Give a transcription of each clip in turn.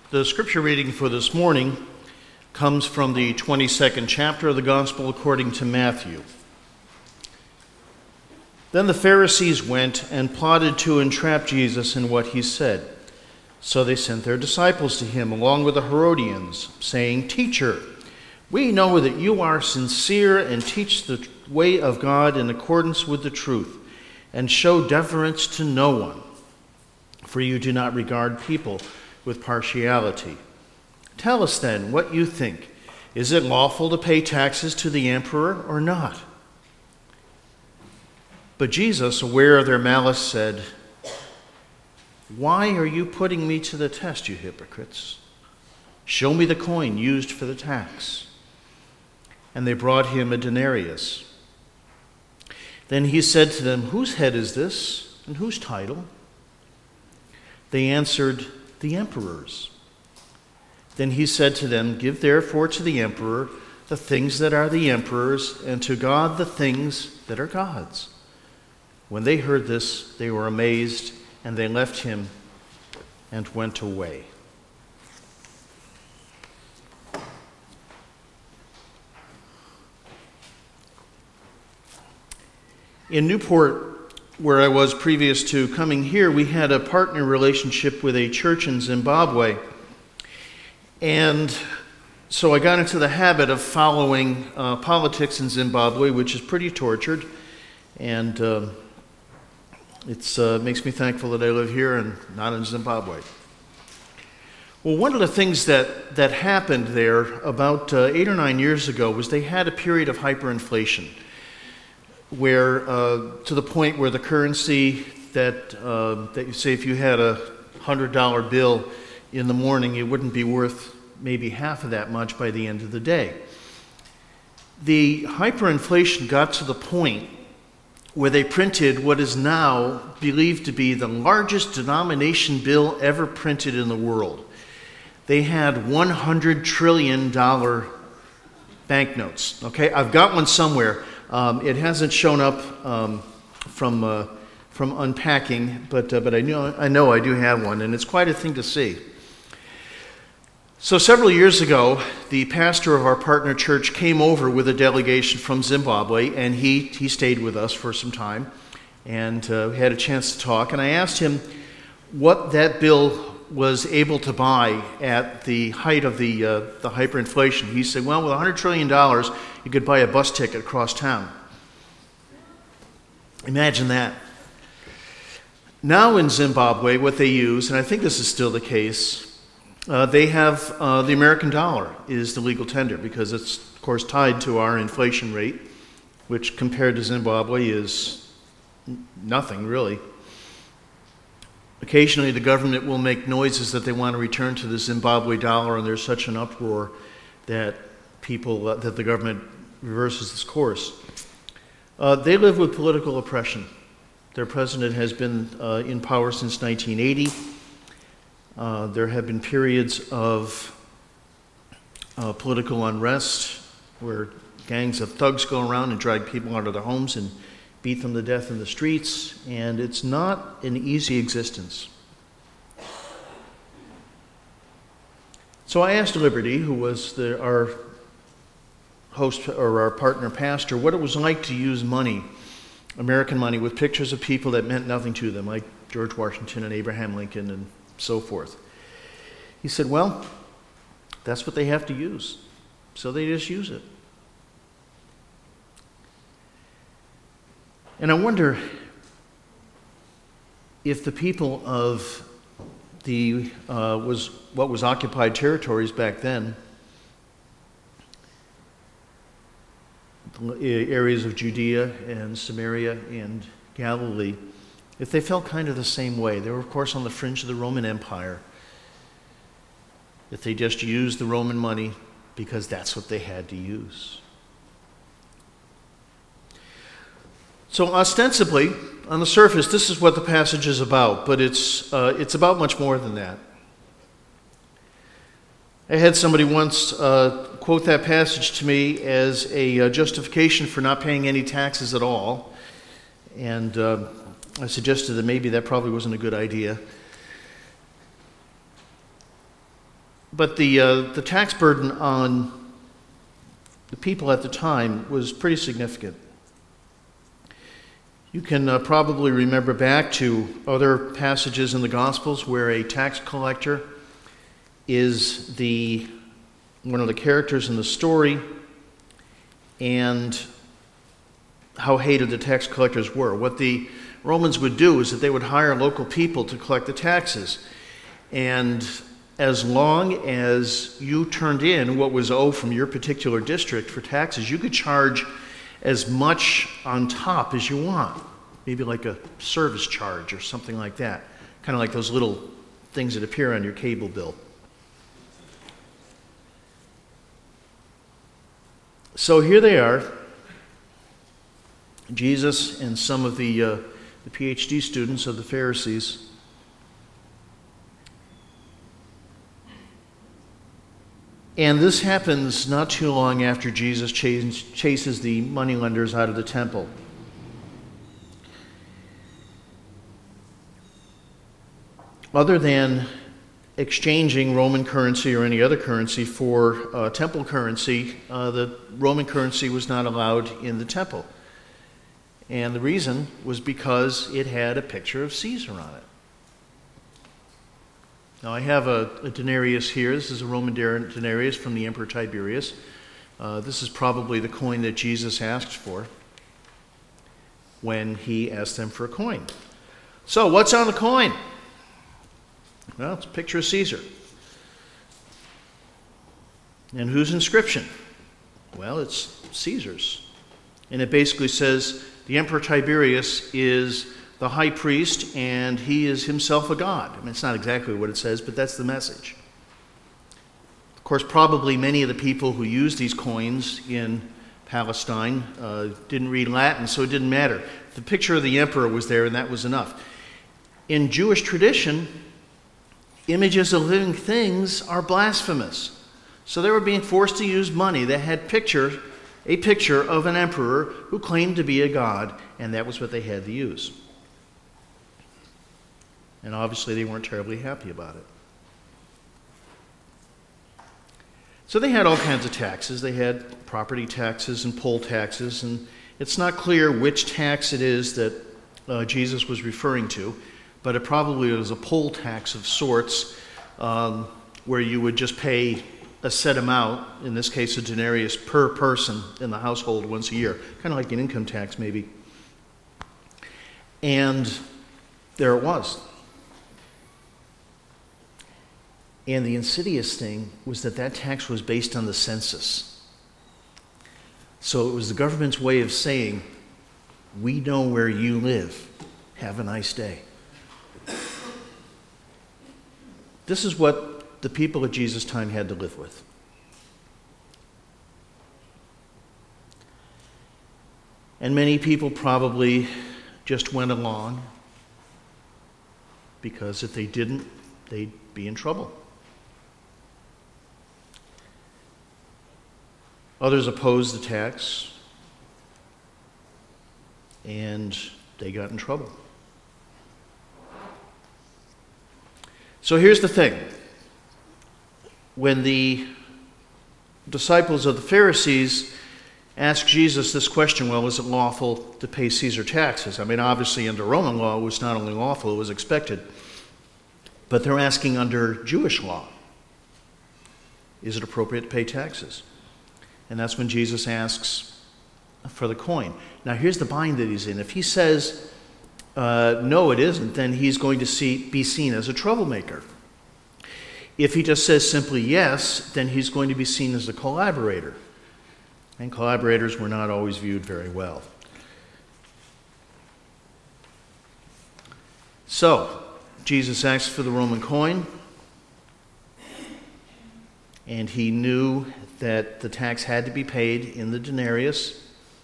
The scripture reading for this morning comes from the 22nd chapter of the Gospel according to Matthew. Then the Pharisees went and plotted to entrap Jesus in what he said. So they sent their disciples to him along with the Herodians, saying, "Teacher, we know that you are sincere and teach the way of God in accordance with the truth, and show deference to no one, for you do not regard people with partiality. Tell us then what you think. Is it lawful to pay taxes to the emperor or not?" But Jesus, aware of their malice, said, "Why are you putting me to the test, you hypocrites? Show me the coin used for the tax." And they brought him a denarius. Then he said to them, "Whose head is this, and whose title?" They answered, "The emperor's." Then he said to them, "Give therefore to the emperor the things that are the emperor's, and to God the things that are God's." When they heard this, they were amazed, and they left him and went away. In Newport, where I was previous to coming here, we had a partner relationship with a church in Zimbabwe. And so I got into the habit of following politics in Zimbabwe, which is pretty tortured. And it makes me thankful that I live here and not in Zimbabwe. Well, one of the things that happened there about 8 or 9 years ago was they had a period of hyperinflation, where to the point where the currency that you say if you had a $100 bill in the morning, it wouldn't be worth maybe half of that much by the end of the day. The hyperinflation got to the point where they printed what is now believed to be the largest denomination bill ever printed in the world. They had $100 trillion banknotes. Okay, I've got one somewhere. It hasn't shown up from unpacking, but I know I do have one, and it's quite a thing to see. So several years ago, the pastor of our partner church came over with a delegation from Zimbabwe, and he stayed with us for some time, and we had a chance to talk. And I asked him what that bill was able to buy at the height of the hyperinflation. He said, "Well, with $100 trillion, you could buy a bus ticket across town." Imagine that. Now in Zimbabwe, what they use, and I think this is still the case, they have the American dollar is the legal tender because it's, of course, tied to our inflation rate, which compared to Zimbabwe is nothing, really. Occasionally, the government will make noises that they want to return to the Zimbabwe dollar, and there's such an uproar that the government reverses its course. They live with political oppression. Their president has been in power since 1980. There have been periods of political unrest where gangs of thugs go around and drag people out of their homes and beat them to death in the streets, and it's not an easy existence. So I asked Liberty, who was our host or our partner pastor, what it was like to use money, American money, with pictures of people that meant nothing to them, like George Washington and Abraham Lincoln and so forth. He said, "Well, that's what they have to use, so they just use it." And I wonder if the people of what was occupied territories back then, the areas of Judea and Samaria and Galilee, if they felt kind of the same way. They were, of course, on the fringe of the Roman Empire. If they just used the Roman money because that's what they had to use. So ostensibly, on the surface, this is what the passage is about, but it's about much more than that. I had somebody once quote that passage to me as a justification for not paying any taxes at all, and I suggested that maybe that probably wasn't a good idea. But the tax burden on the people at the time was pretty significant. You can probably remember back to other passages in the Gospels where a tax collector is one of the characters in the story, and how hated the tax collectors were. What the Romans would do is that they would hire local people to collect the taxes. And as long as you turned in what was owed from your particular district for taxes, you could charge as much on top as you want. Maybe like a service charge or something like that. Kind of like those little things that appear on your cable bill. So here they are, Jesus and some of the PhD students of the Pharisees. And this happens not too long after Jesus chases the moneylenders out of the temple. Other than exchanging Roman currency or any other currency for temple currency, the Roman currency was not allowed in the temple. And the reason was because it had a picture of Caesar on it. Now I have a denarius here. This is a Roman denarius from the Emperor Tiberius. This is probably the coin that Jesus asked for when he asked them for a coin. So what's on the coin? Well, it's a picture of Caesar. And whose inscription? Well, it's Caesar's. And it basically says the Emperor Tiberius is the high priest and he is himself a god. I mean, it's not exactly what it says, but that's the message. Of course, probably many of the people who used these coins in Palestine didn't read Latin, so it didn't matter. The picture of the emperor was there and that was enough. In Jewish tradition, images of living things are blasphemous. So they were being forced to use money that had a picture of an emperor who claimed to be a god, and that was what they had to use. And obviously they weren't terribly happy about it. So they had all kinds of taxes. They had property taxes and poll taxes, and it's not clear which tax it is that Jesus was referring to, but it probably was a poll tax of sorts, where you would just pay a set amount, in this case a denarius per person in the household once a year, kind of like an income tax maybe. And there it was. And the insidious thing was that tax was based on the census. So it was the government's way of saying, we know where you live. Have a nice day. This is what the people at Jesus' time had to live with. And many people probably just went along because if they didn't, they'd be in trouble. Others opposed the tax, and they got in trouble. So here's the thing. When the disciples of the Pharisees asked Jesus this question, well, is it lawful to pay Caesar taxes? I mean, obviously under Roman law, it was not only lawful, it was expected. But they're asking under Jewish law, is it appropriate to pay taxes? And that's when Jesus asks for the coin. Now, here's the bind that he's in. If he says, no, it isn't, then he's going to be seen as a troublemaker. If he just says simply yes, then he's going to be seen as a collaborator. And collaborators were not always viewed very well. So, Jesus asked for the Roman coin, and he knew that the tax had to be paid in the denarius.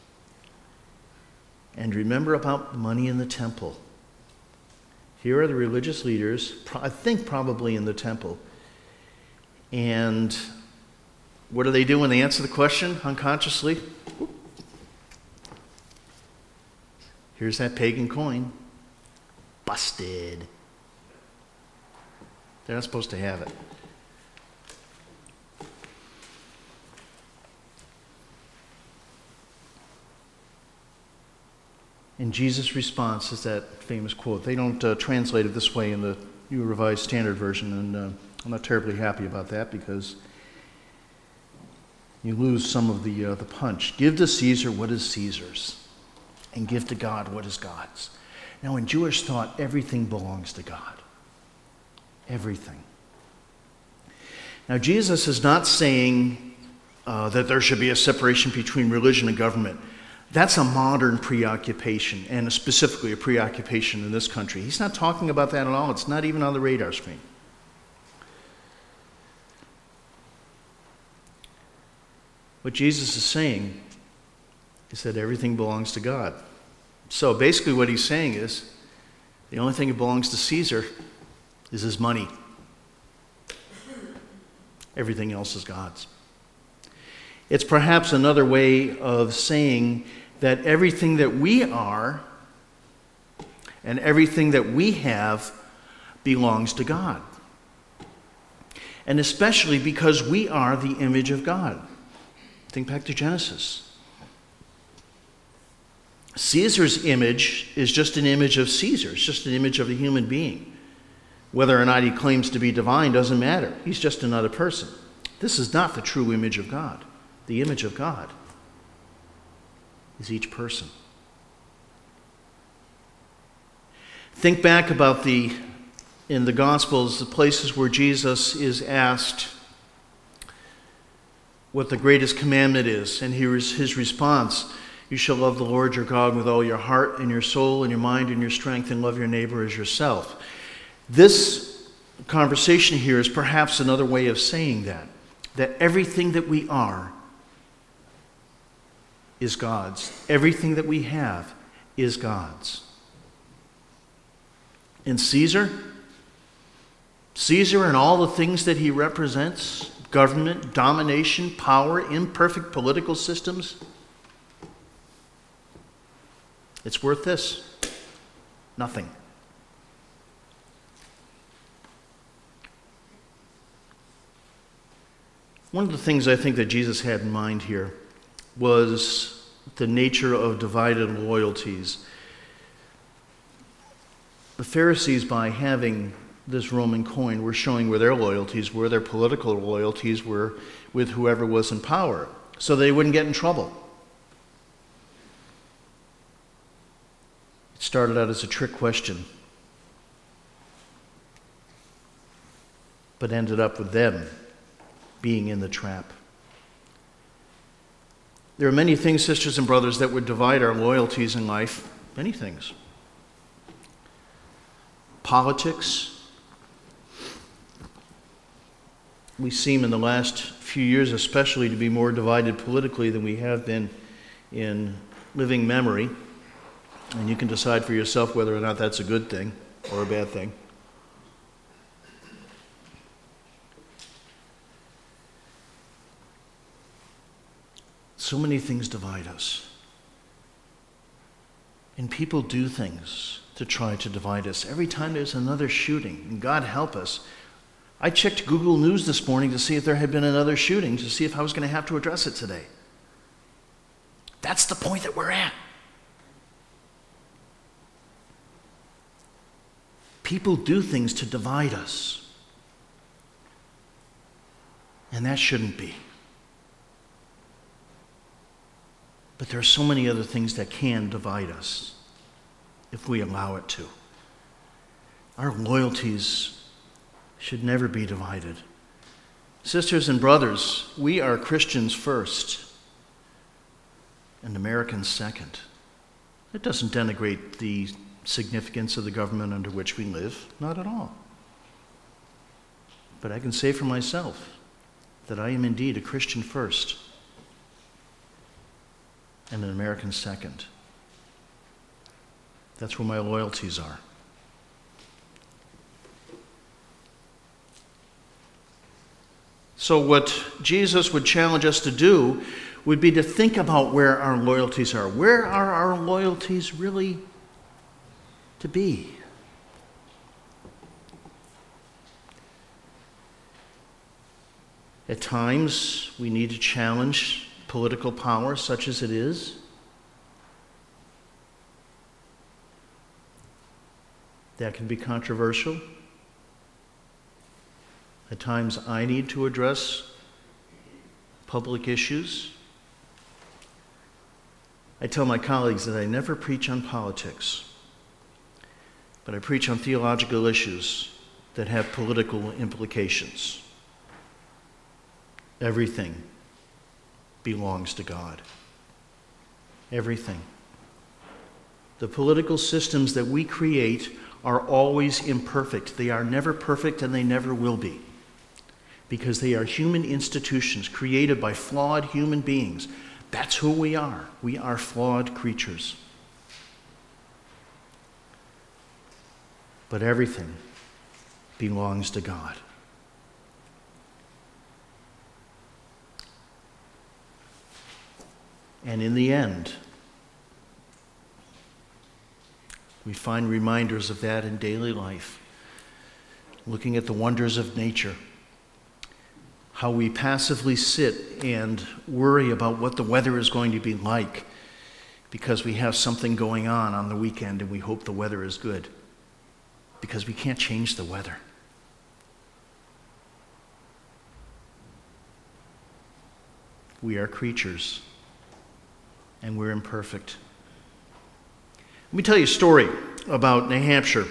And remember about money in the temple. Here are the religious leaders, I think probably in the temple. And what do they do when they answer the question unconsciously? Here's that pagan coin. Busted. They're not supposed to have it. And Jesus' response is that famous quote. They don't translate it this way in the New Revised Standard Version, and I'm not terribly happy about that because you lose some of the punch. Give to Caesar what is Caesar's, and give to God what is God's. Now, in Jewish thought, everything belongs to God. Everything. Now, Jesus is not saying that there should be a separation between religion and government. That's a modern preoccupation, and specifically a preoccupation in this country. He's not talking about that at all. It's not even on the radar screen. What Jesus is saying is that everything belongs to God. So basically what he's saying is the only thing that belongs to Caesar is his money. Everything else is God's. It's perhaps another way of saying that everything that we are and everything that we have belongs to God. And especially because we are the image of God. Think back to Genesis. Caesar's image is just an image of Caesar. It's just an image of a human being. Whether or not he claims to be divine doesn't matter. He's just another person. This is not the true image of God. The image of God is each person. Think back about in the Gospels, the places where Jesus is asked what the greatest commandment is, and here is his response: you shall love the Lord your God with all your heart and your soul and your mind and your strength, and love your neighbor as yourself. This conversation here is perhaps another way of saying that everything that we are is God's. Everything that we have is God's. And Caesar and all the things that he represents, government, domination, power, imperfect political systems, it's worth this: nothing. One of the things I think that Jesus had in mind here was the nature of divided loyalties. The Pharisees, by having this Roman coin, were showing where their loyalties were, their political loyalties were with whoever was in power, so they wouldn't get in trouble. It started out as a trick question, but ended up with them being in the trap. There are many things, sisters and brothers, that would divide our loyalties in life. Many things. Politics. We seem in the last few years especially to be more divided politically than we have been in living memory. And you can decide for yourself whether or not that's a good thing or a bad thing. So many things divide us. And people do things to try to divide us. Every time there's another shooting, and God help us. I checked Google News this morning to see if there had been another shooting, to see if I was going to have to address it today. That's the point that we're at. People do things to divide us. And that shouldn't be. But there are so many other things that can divide us if we allow it to. Our loyalties should never be divided. Sisters and brothers, we are Christians first and Americans second. It doesn't denigrate the significance of the government under which we live, not at all. But I can say for myself that I am indeed a Christian first and an American second. That's where my loyalties are. So what Jesus would challenge us to do would be to think about where our loyalties are. Where are our loyalties really to be? At times, we need to challenge political power, such as it is. That can be controversial. At times I need to address public issues. I tell my colleagues that I never preach on politics, but I preach on theological issues that have political implications. Everything belongs to God. Everything. The political systems that we create are always imperfect. They are never perfect, and they never will be, because they are human institutions created by flawed human beings. That's who we are. We are flawed creatures. But everything belongs to God. And in the end, we find reminders of that in daily life. Looking at the wonders of nature, how we passively sit and worry about what the weather is going to be like because we have something going on the weekend and we hope the weather is good, because we can't change the weather. We are creatures, and we're imperfect. Let me tell you a story about New Hampshire.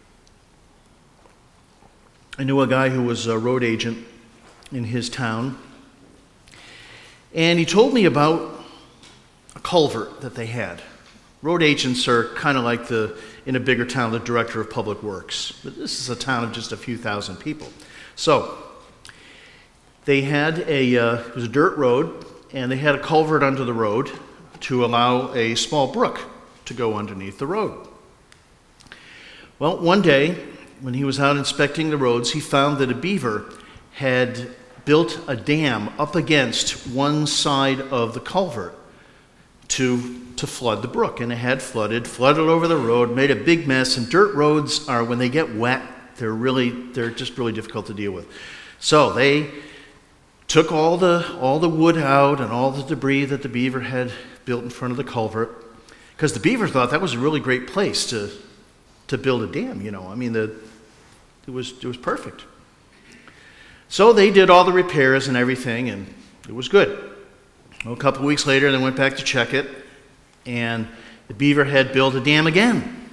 I knew a guy who was a road agent in his town, and he told me about a culvert that they had. Road agents are kind of like in a bigger town, the director of public works. But this is a town of just a few thousand people. So they had it was a dirt road, and they had a culvert under the road to allow a small brook to go underneath the road. Well, one day, when he was out inspecting the roads, he found that a beaver had built a dam up against one side of the culvert to flood the brook, and it had flooded over the road, made a big mess. And dirt roads are, when they get wet, they're just really difficult to deal with. So they took all the wood out and all the debris that the beaver had built in front of the culvert, because the beaver thought that was a really great place to build a dam. I mean, it was perfect. So they did all the repairs and everything, and it was good. Well, a couple of weeks later, they went back to check it, and the beaver had built a dam again.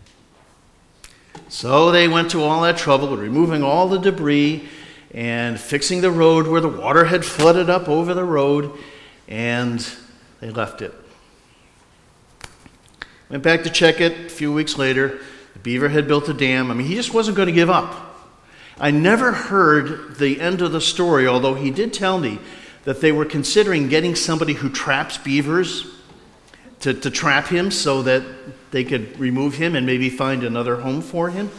So they went to all that trouble of removing all the debris and fixing the road where the water had flooded up over the road, and they left it. Went back to check it a few weeks later. The beaver had built a dam. I mean, he just wasn't going to give up. I never heard the end of the story, although he did tell me that they were considering getting somebody who traps beavers to trap him so that they could remove him and maybe find another home for him.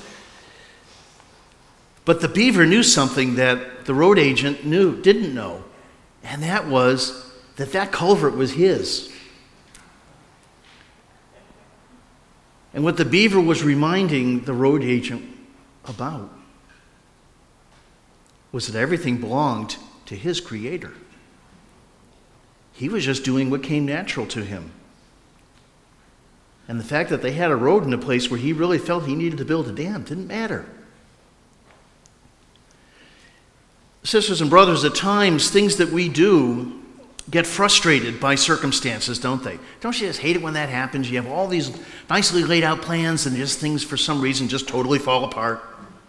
But the beaver knew something that the road agent didn't know, and that was that culvert was his. And what the beaver was reminding the road agent about was that everything belonged to his creator. He was just doing what came natural to him. And the fact that they had a road in a place where he really felt he needed to build a dam didn't matter. Sisters and brothers, at times things that we do get frustrated by circumstances, don't they? Don't you just hate it when that happens? You have all these nicely laid out plans and just things for some reason just totally fall apart.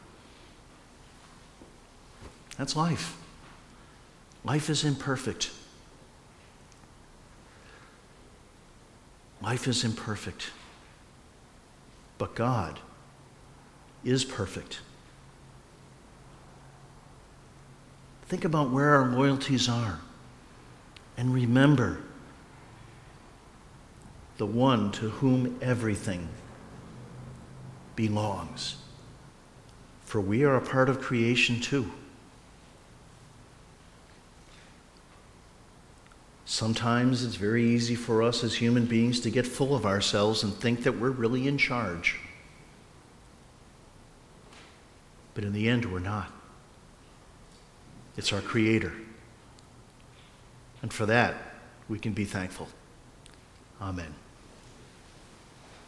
That's life. Life is imperfect. Life is imperfect. But God is perfect. Think about where our loyalties are. And remember the one to whom everything belongs. For we are a part of creation too. Sometimes it's very easy for us as human beings to get full of ourselves and think that we're really in charge. But in the end, we're not. It's our Creator. And for that, we can be thankful. Amen.